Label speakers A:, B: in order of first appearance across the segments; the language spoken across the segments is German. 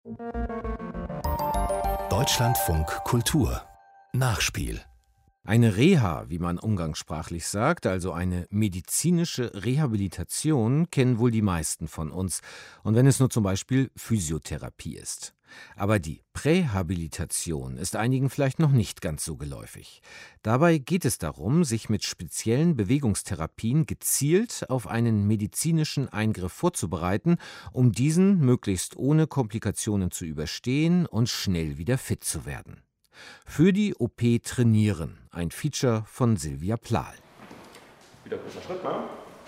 A: Deutschlandfunk Kultur Nachspiel.
B: Eine Reha, wie man umgangssprachlich sagt, also eine medizinische Rehabilitation, kennen wohl die meisten von uns. Und wenn es nur zum Beispiel Physiotherapie ist. Aber die Prähabilitation ist einigen vielleicht noch nicht ganz so geläufig. Dabei geht es darum, sich mit speziellen Bewegungstherapien gezielt auf einen medizinischen Eingriff vorzubereiten, um diesen möglichst ohne Komplikationen zu überstehen und schnell wieder fit zu werden. Für die OP trainieren, ein Feature von Silvia Plahl.
C: Wieder kurzer Schritt, ne?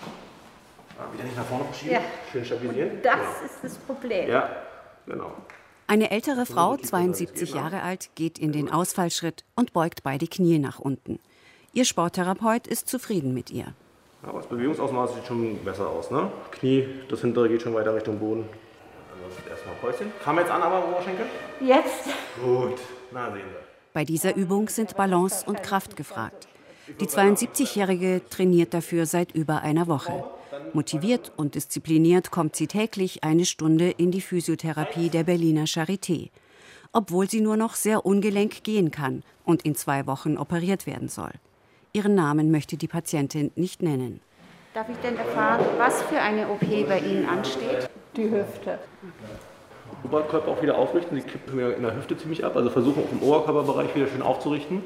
C: Wieder nicht nach vorne verschieben, ja. Schön stabilisieren.
D: Und das ist das Problem.
C: Ja, genau.
E: Eine ältere Frau, 72 Jahre alt, geht in den Ausfallschritt und beugt beide Knie nach unten. Ihr Sporttherapeut ist zufrieden mit ihr.
C: Aber das Bewegungsausmaß sieht schon besser aus, ne? Knie, das hintere geht schon weiter Richtung Boden. Ansonsten erstmal Päuschen. Fangen wir jetzt an, aber Oberschenkel?
D: Jetzt.
C: Gut, na sehen wir.
E: Bei dieser Übung sind Balance und Kraft gefragt. Die 72-Jährige trainiert dafür seit über einer Woche. Motiviert und diszipliniert kommt sie täglich eine Stunde in die Physiotherapie der Berliner Charité. Obwohl sie nur noch sehr ungelenk gehen kann und in 2 Wochen operiert werden soll. Ihren Namen möchte die Patientin nicht nennen.
D: Darf ich denn erfahren, was für eine OP bei Ihnen ansteht? Die Hüfte.
C: Oberkörper auch wieder aufrichten, sie kippen mir in der Hüfte ziemlich ab, also versuchen auch im Oberkörperbereich wieder schön aufzurichten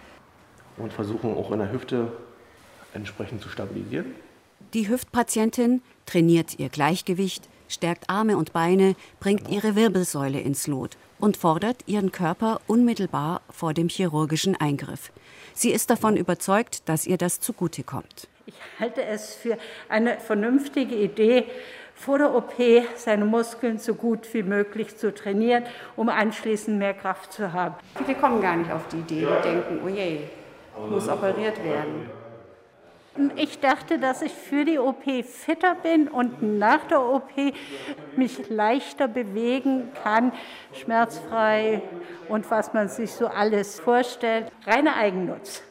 C: und versuchen auch in der Hüfte entsprechend zu stabilisieren.
E: Die Hüftpatientin trainiert ihr Gleichgewicht, stärkt Arme und Beine, bringt ihre Wirbelsäule ins Lot und fordert ihren Körper unmittelbar vor dem chirurgischen Eingriff. Sie ist davon überzeugt, dass ihr das zugutekommt.
D: Ich halte es für eine vernünftige Idee, vor der OP seine Muskeln so gut wie möglich zu trainieren, um anschließend mehr Kraft zu haben. Viele kommen gar nicht auf die Idee und denken, oh je, ich muss operiert werden. Ich dachte, dass ich für die OP fitter bin und nach der OP mich leichter bewegen kann, schmerzfrei und was man sich so alles vorstellt. Reiner Eigennutz.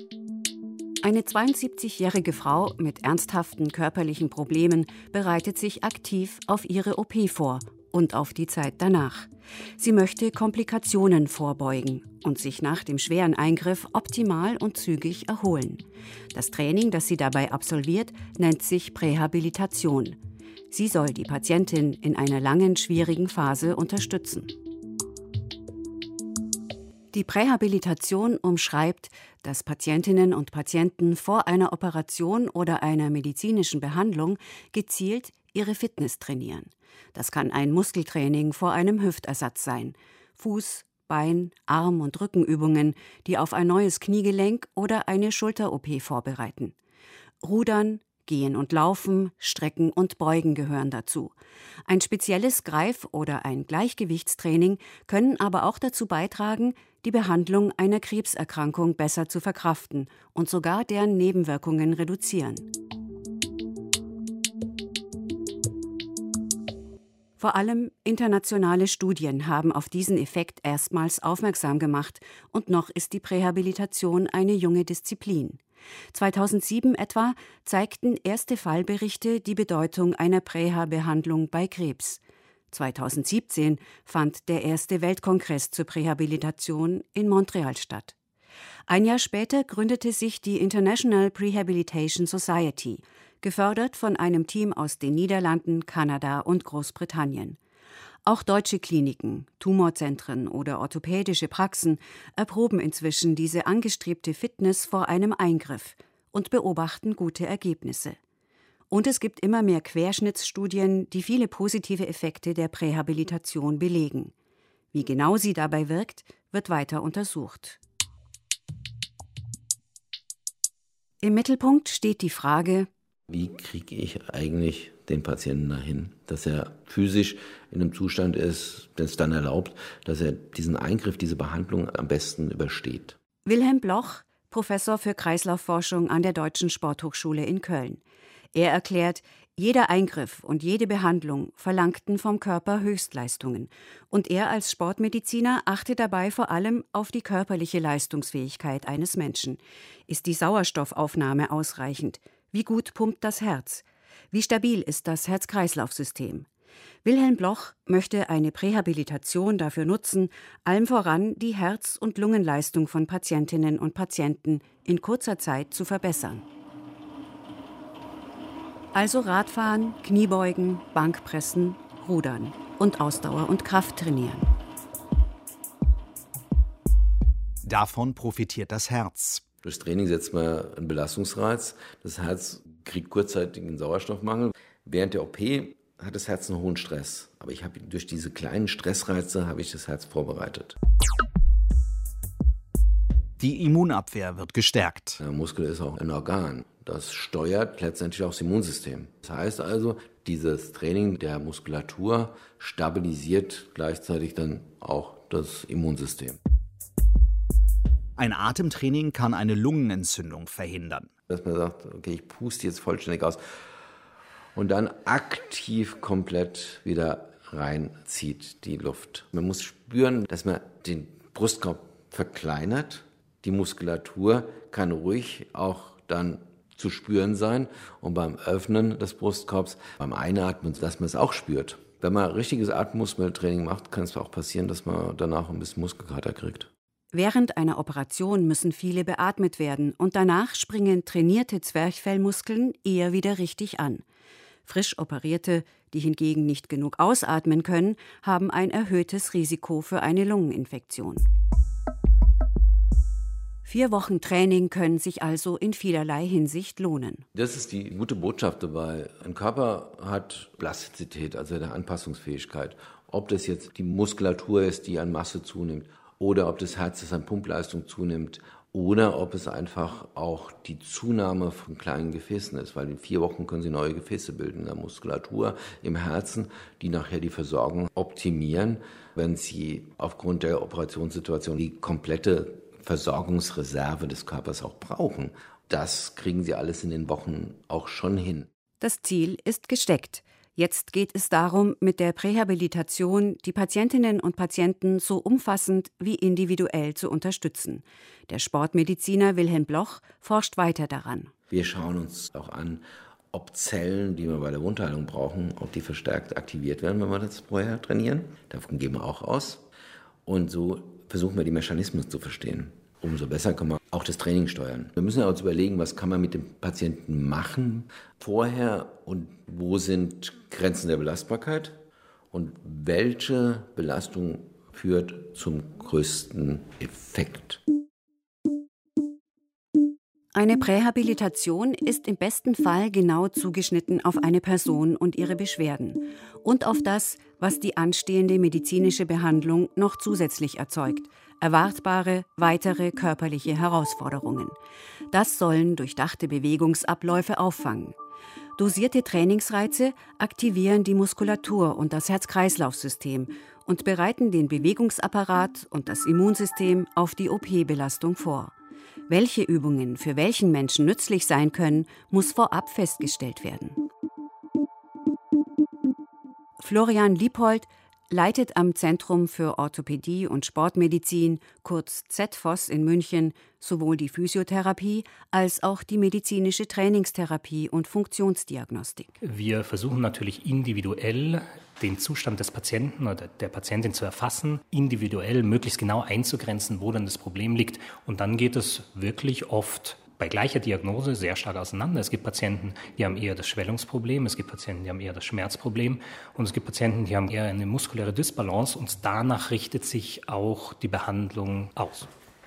E: Eine 72-jährige Frau mit ernsthaften körperlichen Problemen bereitet sich aktiv auf ihre OP vor und auf die Zeit danach. Sie möchte Komplikationen vorbeugen und sich nach dem schweren Eingriff optimal und zügig erholen. Das Training, das sie dabei absolviert, nennt sich Prähabilitation. Sie soll die Patientin in einer langen, schwierigen Phase unterstützen. Die Prähabilitation umschreibt, dass Patientinnen und Patienten vor einer Operation oder einer medizinischen Behandlung gezielt ihre Fitness trainieren. Das kann ein Muskeltraining vor einem Hüftersatz sein, Fuß-, Bein-, Arm- und Rückenübungen, die auf ein neues Kniegelenk oder eine Schulter-OP vorbereiten. Rudern, Gehen und Laufen, Strecken und Beugen gehören dazu. Ein spezielles Greif- oder ein Gleichgewichtstraining können aber auch dazu beitragen, die Behandlung einer Krebserkrankung besser zu verkraften und sogar deren Nebenwirkungen reduzieren. Vor allem internationale Studien haben auf diesen Effekt erstmals aufmerksam gemacht und noch ist die Prähabilitation eine junge Disziplin. 2007 etwa zeigten erste Fallberichte die Bedeutung einer Präha-Behandlung bei Krebs. 2017 fand der erste Weltkongress zur Prähabilitation in Montreal statt. Ein Jahr später gründete sich die International Prehabilitation Society, gefördert von einem Team aus den Niederlanden, Kanada und Großbritannien. Auch deutsche Kliniken, Tumorzentren oder orthopädische Praxen erproben inzwischen diese angestrebte Fitness vor einem Eingriff und beobachten gute Ergebnisse. Und es gibt immer mehr Querschnittsstudien, die viele positive Effekte der Prähabilitation belegen. Wie genau sie dabei wirkt, wird weiter untersucht. Im Mittelpunkt steht die Frage:
F: Wie kriege ich eigentlich den Patienten dahin, dass er physisch in einem Zustand ist, der es dann erlaubt, dass er diesen Eingriff, diese Behandlung am besten übersteht.
E: Wilhelm Bloch, Professor für Kreislaufforschung an der Deutschen Sporthochschule in Köln. Er erklärt, jeder Eingriff und jede Behandlung verlangten vom Körper Höchstleistungen. Und er als Sportmediziner achte dabei vor allem auf die körperliche Leistungsfähigkeit eines Menschen. Ist die Sauerstoffaufnahme ausreichend? Wie gut pumpt das Herz? Wie stabil ist das Herz-Kreislauf-System? Wilhelm Bloch möchte eine Prähabilitation dafür nutzen, allem voran die Herz- und Lungenleistung von Patientinnen und Patienten in kurzer Zeit zu verbessern. Also Radfahren, Kniebeugen, Bankpressen, Rudern und Ausdauer und Kraft trainieren.
G: Davon profitiert das Herz.
F: Durchs Training setzt man einen Belastungsreiz. Das Herz kriegt kurzzeitigen Sauerstoffmangel. Während der OP hat das Herz einen hohen Stress. Aber durch diese kleinen Stressreize habe ich das Herz vorbereitet.
G: Die Immunabwehr wird gestärkt.
F: Der Muskel ist auch ein Organ. Das steuert letztendlich auch das Immunsystem. Das heißt also, dieses Training der Muskulatur stabilisiert gleichzeitig dann auch das Immunsystem.
G: Ein Atemtraining kann eine Lungenentzündung verhindern.
F: Dass man sagt, okay, ich puste jetzt vollständig aus und dann aktiv komplett wieder reinzieht die Luft. Man muss spüren, dass man den Brustkorb verkleinert. Die Muskulatur kann ruhig auch dann zu spüren sein und beim Öffnen des Brustkorbs, beim Einatmen, dass man es auch spürt. Wenn man richtiges Atemmuskeltraining macht, kann es auch passieren, dass man danach ein bisschen Muskelkater kriegt.
E: Während einer Operation müssen viele beatmet werden und danach springen trainierte Zwerchfellmuskeln eher wieder richtig an. Frisch Operierte, die hingegen nicht genug ausatmen können, haben ein erhöhtes Risiko für eine Lungeninfektion. 4 Wochen Training können sich also in vielerlei Hinsicht lohnen.
F: Das ist die gute Botschaft dabei. Ein Körper hat Plastizität, also eine Anpassungsfähigkeit. Ob das jetzt die Muskulatur ist, die an Masse zunimmt, oder ob das Herz, das an Pumpleistung zunimmt, oder ob es einfach auch die Zunahme von kleinen Gefäßen ist, weil in 4 Wochen können Sie neue Gefäße bilden in der Muskulatur, im Herzen, die nachher die Versorgung optimieren, wenn Sie aufgrund der Operationssituation die komplette Versorgungsreserve des Körpers auch brauchen. Das kriegen Sie alles in den Wochen auch schon hin.
E: Das Ziel ist gesteckt. Jetzt geht es darum, mit der Prähabilitation die Patientinnen und Patienten so umfassend wie individuell zu unterstützen. Der Sportmediziner Wilhelm Bloch forscht weiter daran.
F: Wir schauen uns auch an, ob Zellen, die wir bei der Wundheilung brauchen, ob die verstärkt aktiviert werden, wenn wir das vorher trainieren. Davon gehen wir auch aus. Und so versuchen wir, die Mechanismen zu verstehen. Umso besser kann man auch das Training steuern. Wir müssen uns überlegen, was kann man mit dem Patienten machen vorher und wo sind Grenzen der Belastbarkeit und welche Belastung führt zum größten Effekt.
E: Eine Prähabilitation ist im besten Fall genau zugeschnitten auf eine Person und ihre Beschwerden und auf das, was die anstehende medizinische Behandlung noch zusätzlich erzeugt, erwartbare weitere körperliche Herausforderungen. Das sollen durchdachte Bewegungsabläufe auffangen. Dosierte Trainingsreize aktivieren die Muskulatur und das Herz-Kreislauf-System und bereiten den Bewegungsapparat und das Immunsystem auf die OP-Belastung vor. Welche Übungen für welchen Menschen nützlich sein können, muss vorab festgestellt werden. Florian Lieppold leitet am Zentrum für Orthopädie und Sportmedizin, kurz ZFOS in München, sowohl die Physiotherapie als auch die medizinische Trainingstherapie und Funktionsdiagnostik.
H: Wir versuchen natürlich individuell den Zustand des Patienten oder der Patientin zu erfassen, individuell möglichst genau einzugrenzen, wo dann das Problem liegt. Und dann geht es wirklich oft bei gleicher Diagnose sehr stark auseinander. Es gibt Patienten, die haben eher das Schwellungsproblem, es gibt Patienten, die haben eher das Schmerzproblem und es gibt Patienten, die haben eher eine muskuläre Dysbalance und danach richtet sich auch die Behandlung aus.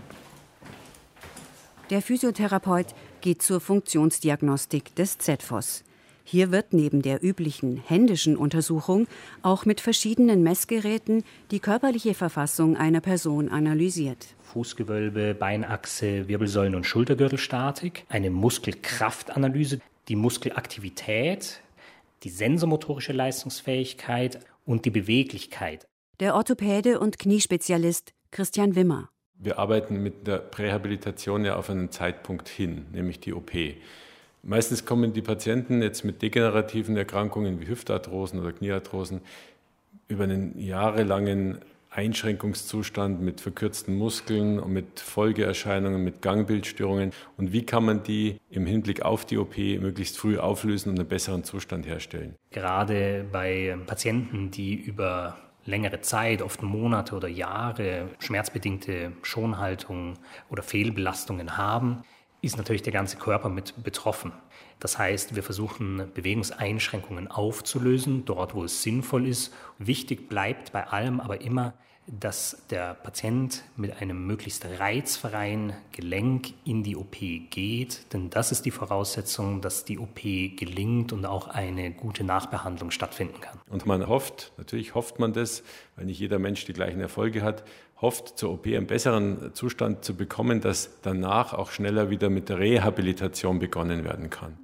E: Der Physiotherapeut geht zur Funktionsdiagnostik des ZFOS. Hier wird neben der üblichen händischen Untersuchung auch mit verschiedenen Messgeräten die körperliche Verfassung einer Person analysiert.
H: Fußgewölbe, Beinachse, Wirbelsäulen- und Schultergürtelstatik, eine Muskelkraftanalyse, die Muskelaktivität, die sensomotorische Leistungsfähigkeit und die Beweglichkeit.
E: Der Orthopäde und Kniespezialist Christian Wimmer.
I: Wir arbeiten mit der Prähabilitation ja auf einen Zeitpunkt hin, nämlich die OP. Meistens kommen die Patienten jetzt mit degenerativen Erkrankungen wie Hüftarthrosen oder Kniearthrosen über einen jahrelangen Einschränkungszustand, mit verkürzten Muskeln und mit Folgeerscheinungen, mit Gangbildstörungen. Und wie kann man die im Hinblick auf die OP möglichst früh auflösen und einen besseren Zustand herstellen?
H: Gerade bei Patienten, die über längere Zeit, oft Monate oder Jahre, schmerzbedingte Schonhaltung oder Fehlbelastungen haben, ist natürlich der ganze Körper mit betroffen. Das heißt, wir versuchen, Bewegungseinschränkungen aufzulösen, dort, wo es sinnvoll ist. Wichtig bleibt bei allem aber immer, dass der Patient mit einem möglichst reizfreien Gelenk in die OP geht, denn das ist die Voraussetzung, dass die OP gelingt und auch eine gute Nachbehandlung stattfinden kann.
I: Und man hofft, natürlich hofft man das, weil nicht jeder Mensch die gleichen Erfolge hat, hofft zur OP einen besseren Zustand zu bekommen, dass danach auch schneller wieder mit der Rehabilitation begonnen werden kann.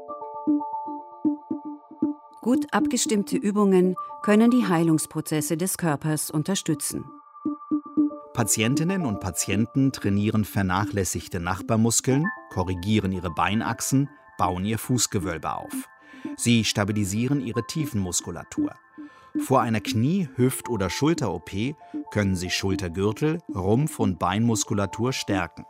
E: Gut abgestimmte Übungen können die Heilungsprozesse des Körpers unterstützen.
G: Patientinnen und Patienten trainieren vernachlässigte Nachbarmuskeln, korrigieren ihre Beinachsen, bauen ihr Fußgewölbe auf. Sie stabilisieren ihre Tiefenmuskulatur. Vor einer Knie-, Hüft- oder Schulter-OP können sie Schultergürtel, Rumpf- und Beinmuskulatur stärken.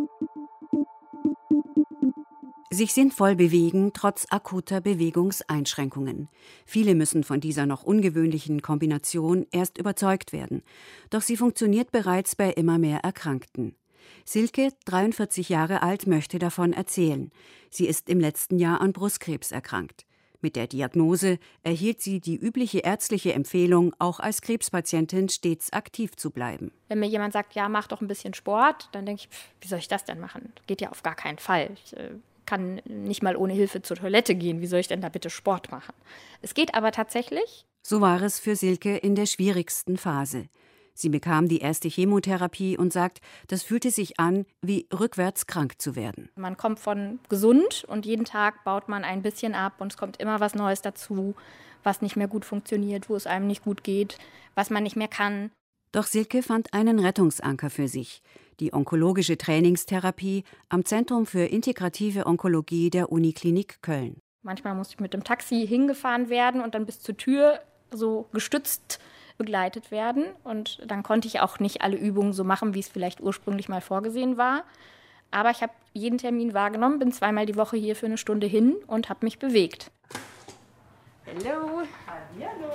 E: Sich sinnvoll bewegen trotz akuter Bewegungseinschränkungen. Viele müssen von dieser noch ungewöhnlichen Kombination erst überzeugt werden. Doch sie funktioniert bereits bei immer mehr Erkrankten. Silke, 43 Jahre alt, möchte davon erzählen. Sie ist im letzten Jahr an Brustkrebs erkrankt. Mit der Diagnose erhielt sie die übliche ärztliche Empfehlung, auch als Krebspatientin stets aktiv zu bleiben.
J: Wenn mir jemand sagt, ja, mach doch ein bisschen Sport, dann denke ich, wie soll ich das denn machen? Geht ja auf gar keinen Fall. Ich kann nicht mal ohne Hilfe zur Toilette gehen. Wie soll ich denn da bitte Sport machen? Es geht aber tatsächlich.
E: So war es für Silke in der schwierigsten Phase. Sie bekam die erste Chemotherapie und sagt, das fühlte sich an, wie rückwärts krank zu werden.
J: Man kommt von gesund und jeden Tag baut man ein bisschen ab und es kommt immer was Neues dazu, was nicht mehr gut funktioniert, wo es einem nicht gut geht, was man nicht mehr kann.
E: Doch Silke fand einen Rettungsanker für sich. Die onkologische Trainingstherapie am Zentrum für integrative Onkologie der Uniklinik Köln.
J: Manchmal musste ich mit dem Taxi hingefahren werden und dann bis zur Tür so gestützt begleitet werden. Und dann konnte ich auch nicht alle Übungen so machen, wie es vielleicht ursprünglich mal vorgesehen war. Aber ich habe jeden Termin wahrgenommen, bin 2-mal die Woche hier für eine Stunde hin und habe mich bewegt.
K: Hallo. Hallo.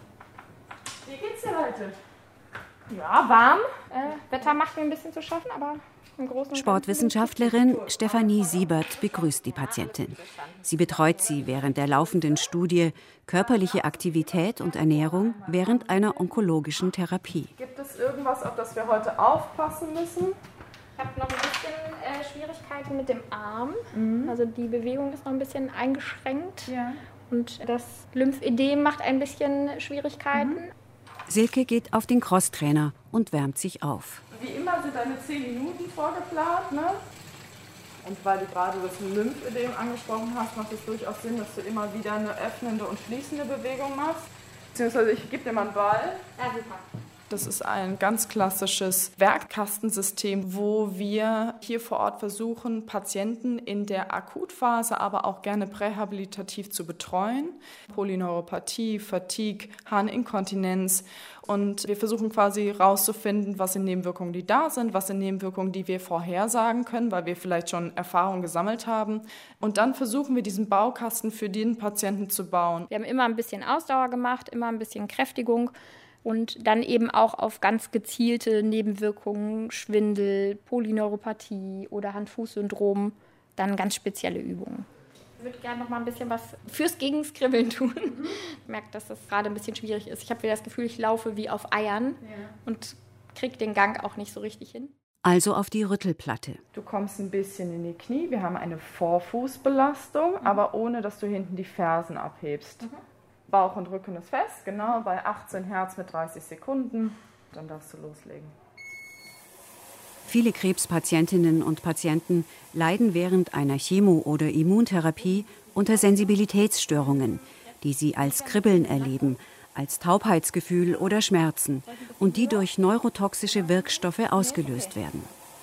K: Wie geht's dir heute?
J: Ja, warm. Wetter macht mir ein bisschen zu schaffen, aber im Großen
E: Sportwissenschaftlerin Stefanie Siebert begrüßt die Patientin. Sie betreut sie während der laufenden Studie körperliche Aktivität und Ernährung während einer onkologischen Therapie.
K: Gibt es irgendwas, auf das wir heute aufpassen müssen?
J: Ich habe noch ein bisschen Schwierigkeiten mit dem Arm. Also die Bewegung ist noch ein bisschen eingeschränkt.
K: Ja.
J: Und das Lymphödem macht ein bisschen Schwierigkeiten.
E: Silke geht auf den Crosstrainer und wärmt sich auf.
K: Wie immer sind deine 10 Minuten vorgeplant, ne? Und weil du gerade das Lymphödem angesprochen hast, macht es durchaus Sinn, dass du immer wieder eine öffnende und schließende Bewegung machst. Beziehungsweise ich gebe dir mal einen Ball.
J: Ja, super.
K: Das ist ein ganz klassisches Werkkastensystem, wo wir hier vor Ort versuchen, Patienten in der Akutphase, aber auch gerne prähabilitativ zu betreuen. Polyneuropathie, Fatigue, Harninkontinenz. Und wir versuchen quasi herauszufinden, was sind Nebenwirkungen, die da sind, was sind Nebenwirkungen, die wir vorhersagen können, weil wir vielleicht schon Erfahrungen gesammelt haben. Und dann versuchen wir, diesen Baukasten für den Patienten zu bauen.
J: Wir haben immer ein bisschen Ausdauer gemacht, immer ein bisschen Kräftigung. Und dann eben auch auf ganz gezielte Nebenwirkungen, Schwindel, Polyneuropathie oder Hand-Fuß-Syndrom, dann ganz spezielle Übungen. Ich würde gerne noch mal ein bisschen was fürs Gegenskribbeln tun. Ich merke, dass das gerade ein bisschen schwierig ist. Ich habe wieder das Gefühl, ich laufe wie auf Eiern und kriege den Gang auch nicht so richtig hin.
E: Also auf die Rüttelplatte.
K: Du kommst ein bisschen in die Knie. Wir haben eine Vorfußbelastung, aber ohne, dass du hinten die Fersen abhebst. Bauch und Rücken ist fest, genau, bei 18 Hertz mit 30 Sekunden. Dann darfst du loslegen.
E: Viele Krebspatientinnen und Patienten leiden während einer Chemo- oder Immuntherapie unter Sensibilitätsstörungen, die sie als Kribbeln erleben, als Taubheitsgefühl oder Schmerzen und die durch neurotoxische Wirkstoffe ausgelöst werden.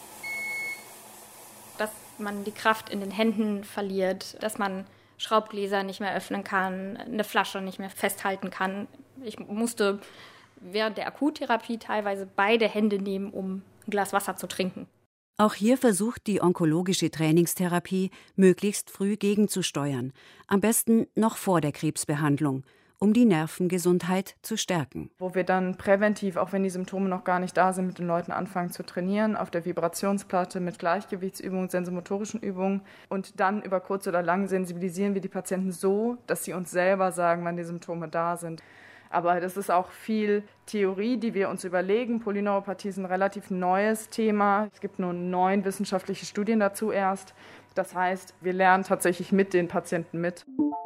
J: Dass man die Kraft in den Händen verliert, dass man Schraubgläser nicht mehr öffnen kann, eine Flasche nicht mehr festhalten kann. Ich musste während der Akuttherapie teilweise beide Hände nehmen, um ein Glas Wasser zu trinken.
E: Auch hier versucht die onkologische Trainingstherapie, möglichst früh gegenzusteuern, am besten noch vor der Krebsbehandlung, um die Nervengesundheit zu stärken.
K: Wo wir dann präventiv, auch wenn die Symptome noch gar nicht da sind, mit den Leuten anfangen zu trainieren, auf der Vibrationsplatte mit Gleichgewichtsübungen, sensomotorischen Übungen, und dann über kurz oder lang sensibilisieren wir die Patienten so, dass sie uns selber sagen, wann die Symptome da sind. Aber das ist auch viel Theorie, die wir uns überlegen. Polyneuropathie ist ein relativ neues Thema. Es gibt nur 9 wissenschaftliche Studien dazu erst. Das heißt, wir lernen tatsächlich mit den Patienten mit.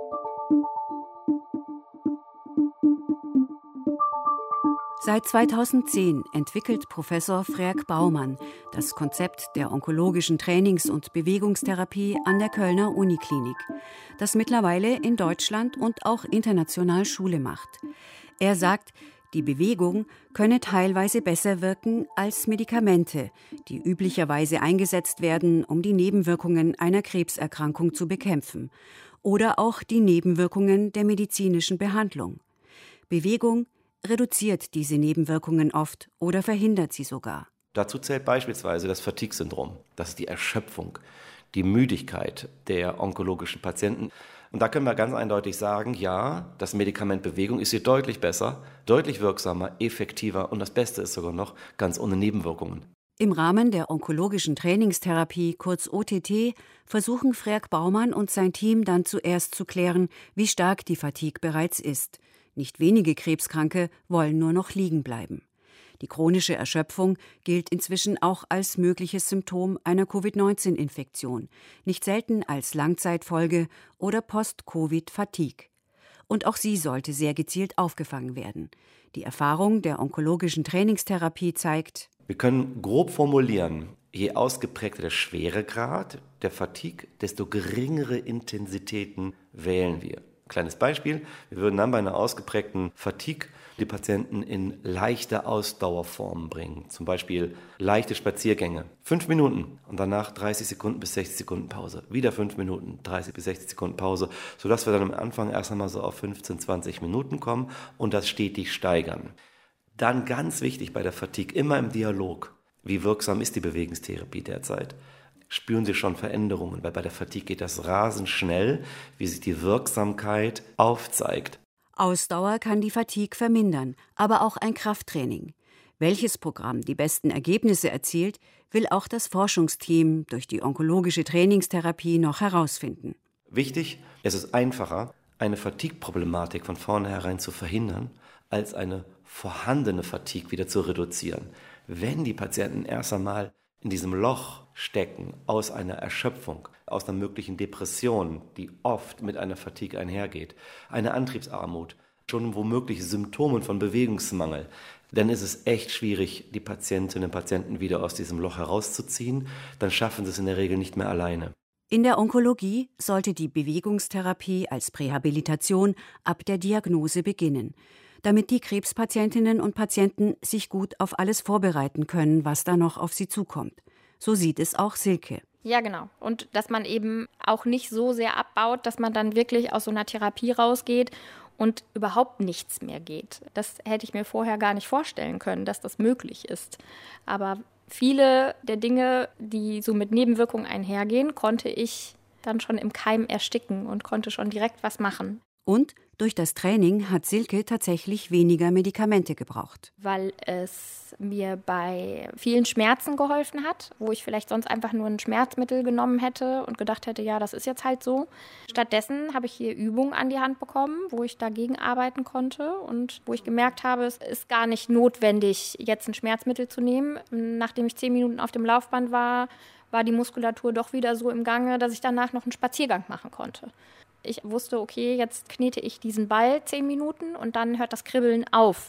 E: Seit 2010 entwickelt Professor Freek Baumann das Konzept der onkologischen Trainings- und Bewegungstherapie an der Kölner Uniklinik, das mittlerweile in Deutschland und auch international Schule macht. Er sagt, die Bewegung könne teilweise besser wirken als Medikamente, die üblicherweise eingesetzt werden, um die Nebenwirkungen einer Krebserkrankung zu bekämpfen, oder auch die Nebenwirkungen der medizinischen Behandlung. Bewegung reduziert diese Nebenwirkungen oft oder verhindert sie sogar.
L: Dazu zählt beispielsweise das Fatigue-Syndrom. Das ist die Erschöpfung, die Müdigkeit der onkologischen Patienten. Und da können wir ganz eindeutig sagen, ja, das Medikament Bewegung ist hier deutlich besser, deutlich wirksamer, effektiver und das Beste ist sogar noch ganz ohne Nebenwirkungen.
E: Im Rahmen der onkologischen Trainingstherapie, kurz OTT, versuchen Freek Baumann und sein Team dann zuerst zu klären, wie stark die Fatigue bereits ist. Nicht wenige Krebskranke wollen nur noch liegen bleiben. Die chronische Erschöpfung gilt inzwischen auch als mögliches Symptom einer Covid-19-Infektion, nicht selten als Langzeitfolge oder Post-Covid-Fatigue. Und auch sie sollte sehr gezielt aufgefangen werden. Die Erfahrung der onkologischen Trainingstherapie zeigt:
L: Wir können grob formulieren, je ausgeprägter der Schweregrad der Fatigue, desto geringere Intensitäten wählen wir. Kleines Beispiel, wir würden dann bei einer ausgeprägten Fatigue die Patienten in leichte Ausdauerformen bringen. Zum Beispiel leichte Spaziergänge, 5 Minuten und danach 30 Sekunden bis 60 Sekunden Pause. Wieder 5 Minuten, 30 bis 60 Sekunden Pause, sodass wir dann am Anfang erst einmal so auf 15, 20 Minuten kommen und das stetig steigern. Dann ganz wichtig bei der Fatigue, immer im Dialog. Wie wirksam ist die Bewegungstherapie derzeit? Spüren Sie schon Veränderungen, weil bei der Fatigue geht das rasend schnell, wie sich die Wirksamkeit aufzeigt.
E: Ausdauer kann die Fatigue vermindern, aber auch ein Krafttraining. Welches Programm die besten Ergebnisse erzielt, will auch das Forschungsteam durch die onkologische Trainingstherapie noch herausfinden.
L: Wichtig, es ist einfacher, eine Fatigue-Problematik von vornherein zu verhindern, als eine vorhandene Fatigue wieder zu reduzieren. Wenn die Patienten erst einmal in diesem Loch stecken aus einer Erschöpfung, aus einer möglichen Depression, die oft mit einer Fatigue einhergeht, eine Antriebsarmut, schon womöglich Symptome von Bewegungsmangel, dann ist es echt schwierig, die Patientinnen und Patienten wieder aus diesem Loch herauszuziehen. Dann schaffen sie es in der Regel nicht mehr alleine.
E: In der Onkologie sollte die Bewegungstherapie als Prähabilitation ab der Diagnose beginnen, damit die Krebspatientinnen und Patienten sich gut auf alles vorbereiten können, was da noch auf sie zukommt. So sieht es auch Silke.
J: Ja, genau. Und dass man eben auch nicht so sehr abbaut, dass man dann wirklich aus so einer Therapie rausgeht und überhaupt nichts mehr geht. Das hätte ich mir vorher gar nicht vorstellen können, dass das möglich ist. Aber viele der Dinge, die so mit Nebenwirkungen einhergehen, konnte ich dann schon im Keim ersticken und konnte schon direkt was machen.
E: Und durch das Training hat Silke tatsächlich weniger Medikamente gebraucht.
J: Weil es mir bei vielen Schmerzen geholfen hat, wo ich vielleicht sonst einfach nur ein Schmerzmittel genommen hätte und gedacht hätte, ja, das ist jetzt halt so. Stattdessen habe ich hier Übungen an die Hand bekommen, wo ich dagegen arbeiten konnte und wo ich gemerkt habe, es ist gar nicht notwendig, jetzt ein Schmerzmittel zu nehmen. Nachdem ich 10 Minuten auf dem Laufband war, war die Muskulatur doch wieder so im Gange, dass ich danach noch einen Spaziergang machen konnte. Ich wusste, okay, jetzt knete ich diesen Ball 10 Minuten und dann hört das Kribbeln auf.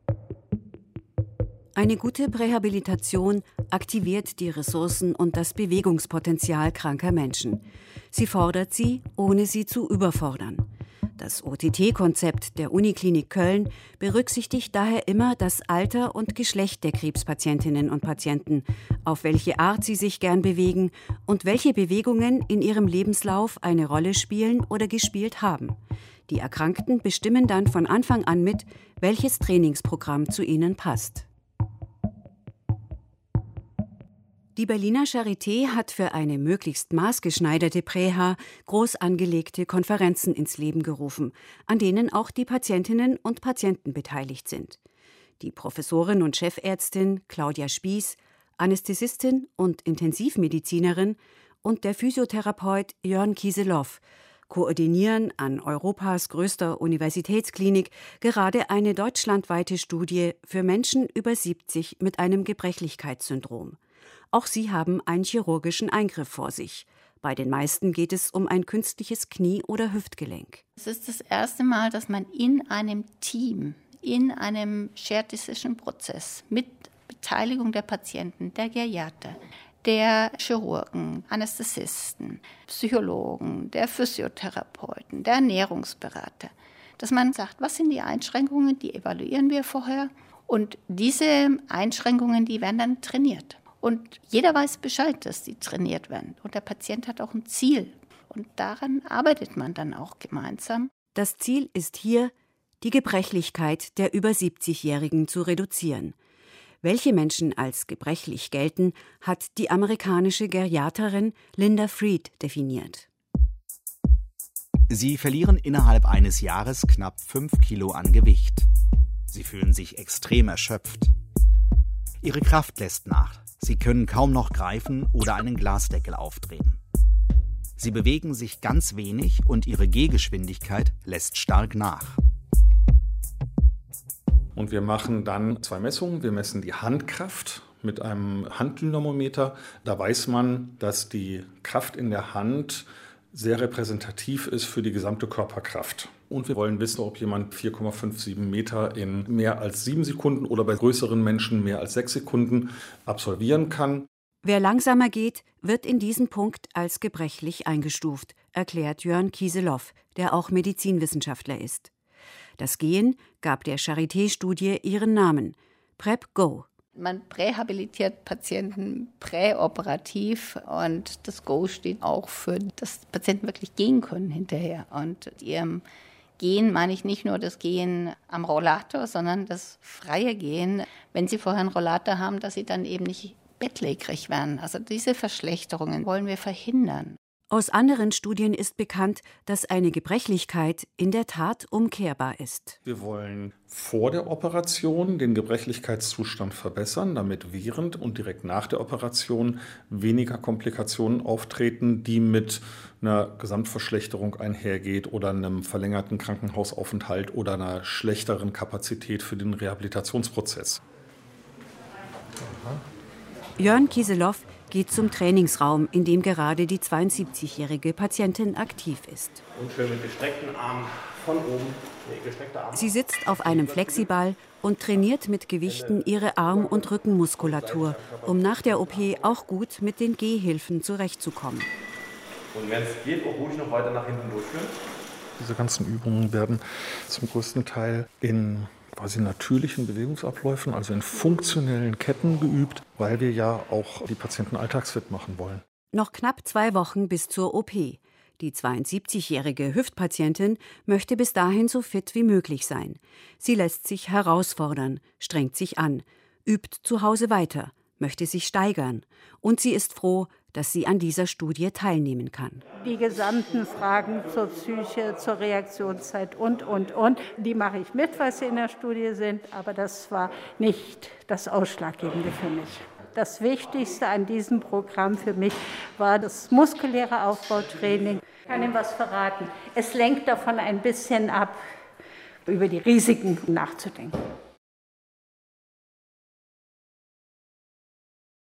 E: Eine gute Prähabilitation aktiviert die Ressourcen und das Bewegungspotenzial kranker Menschen. Sie fordert sie, ohne sie zu überfordern. Das OTT-Konzept der Uniklinik Köln berücksichtigt daher immer das Alter und Geschlecht der Krebspatientinnen und Patienten, auf welche Art sie sich gern bewegen und welche Bewegungen in ihrem Lebenslauf eine Rolle spielen oder gespielt haben. Die Erkrankten bestimmen dann von Anfang an mit, welches Trainingsprogramm zu ihnen passt. Die Berliner Charité hat für eine möglichst maßgeschneiderte Präha groß angelegte Konferenzen ins Leben gerufen, an denen auch die Patientinnen und Patienten beteiligt sind. Die Professorin und Chefärztin Claudia Spieß, Anästhesistin und Intensivmedizinerin und der Physiotherapeut Jörn Kieselow koordinieren an Europas größter Universitätsklinik gerade eine deutschlandweite Studie für Menschen über 70 mit einem Gebrechlichkeitssyndrom. Auch sie haben einen chirurgischen Eingriff vor sich. Bei den meisten geht es um ein künstliches Knie- oder Hüftgelenk.
M: Es ist das erste Mal, dass man in einem Team, in einem Shared Decision Prozess mit Beteiligung der Patienten, der Geriater, der Chirurgen, Anästhesisten, Psychologen, der Physiotherapeuten, der Ernährungsberater, dass man sagt, was sind die Einschränkungen, die evaluieren wir vorher und diese Einschränkungen, die werden dann trainiert. Und jeder weiß Bescheid, dass die trainiert werden. Und der Patient hat auch ein Ziel. Und daran arbeitet man dann auch gemeinsam.
E: Das Ziel ist hier, die Gebrechlichkeit der über 70-Jährigen zu reduzieren. Welche Menschen als gebrechlich gelten, hat die amerikanische Geriaterin Linda Fried definiert.
G: Sie verlieren innerhalb eines Jahres knapp 5 Kilo an Gewicht. Sie fühlen sich extrem erschöpft. Ihre Kraft lässt nach. Sie können kaum noch greifen oder einen Glasdeckel aufdrehen. Sie bewegen sich ganz wenig und ihre Gehgeschwindigkeit lässt stark nach.
N: Und wir machen dann 2 Messungen. Wir messen die Handkraft mit einem Handdynamometer. Da weiß man, dass die Kraft in der Hand sehr repräsentativ ist für die gesamte Körperkraft. Und wir wollen wissen, ob jemand 4,57 Meter in mehr als 7 Sekunden oder bei größeren Menschen mehr als 6 Sekunden absolvieren kann.
E: Wer langsamer geht, wird in diesem Punkt als gebrechlich eingestuft, erklärt Jörn Kieselow, der auch Medizinwissenschaftler ist. Das Gehen gab der Charité-Studie ihren Namen: PrEP-Go.
M: Man prähabilitiert Patienten präoperativ und das Go steht auch für, dass Patienten wirklich gehen können hinterher. Und ihrem Gehen meine ich nicht nur das Gehen am Rollator, sondern das freie Gehen, wenn sie vorher einen Rollator haben, dass sie dann eben nicht bettlägerig werden. Also diese Verschlechterungen wollen wir verhindern.
E: Aus anderen Studien ist bekannt, dass eine Gebrechlichkeit in der Tat umkehrbar ist.
N: Wir wollen vor der Operation den Gebrechlichkeitszustand verbessern, damit während und direkt nach der Operation weniger Komplikationen auftreten, die mit einer Gesamtverschlechterung einhergeht oder einem verlängerten Krankenhausaufenthalt oder einer schlechteren Kapazität für den Rehabilitationsprozess.
E: Jörn Kieselow geht zum Trainingsraum, in dem gerade die 72-jährige Patientin aktiv ist.
C: Und schön mit gestreckten Armen von oben.
E: Sie sitzt auf einem Flexiball und trainiert mit Gewichten ihre Arm- und Rückenmuskulatur, um nach der OP auch gut mit den Gehhilfen zurechtzukommen.
C: Und wenn es geht, auch ruhig noch weiter nach hinten durchführen.
N: Diese ganzen Übungen werden zum größten Teil in quasi natürlichen Bewegungsabläufen, also in funktionellen Ketten geübt, weil wir ja auch die Patienten alltagsfit machen wollen.
E: Noch knapp 2 Wochen bis zur OP. Die 72-jährige Hüftpatientin möchte bis dahin so fit wie möglich sein. Sie lässt sich herausfordern, strengt sich an, übt zu Hause weiter, möchte sich steigern. Und sie ist froh, dass sie an dieser Studie teilnehmen kann.
D: Die gesamten Fragen zur Psyche, zur Reaktionszeit und. Die mache ich mit, was sie in der Studie sind, aber das war nicht das Ausschlaggebende für mich. Das Wichtigste an diesem Programm für mich war das muskuläre Aufbautraining. Ich kann Ihnen was verraten. Es lenkt davon ein bisschen ab, über die Risiken nachzudenken.